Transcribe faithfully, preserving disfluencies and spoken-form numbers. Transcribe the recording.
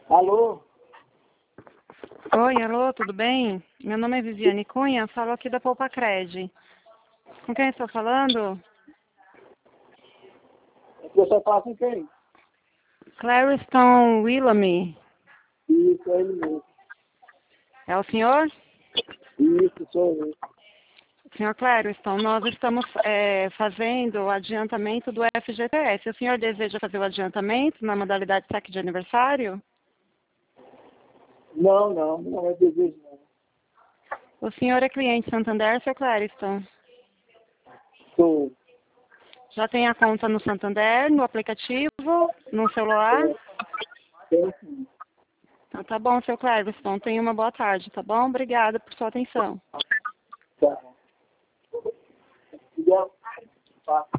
Alô? Oi, alô, tudo bem? Meu nome é Viviane Cunha, falo aqui da Poupa Cred. Com quem estou falando? Eu só falo com quem? Clariston Willamy. Isso, é ele mesmo. É o senhor? Isso, sou eu. Senhor Clariston, nós estamos é, fazendo o adiantamento do F G T S. O senhor deseja fazer o adiantamento na modalidade saque de aniversário? Não, não, não é desejo não. O senhor é cliente Santander, seu Clariston? Sou. Já tem a conta no Santander, no aplicativo, no celular? Tenho sim. Então, tá bom, seu Clariston. Tenha uma boa tarde, tá bom? Obrigada por sua atenção. Tá. Obrigado. Tá.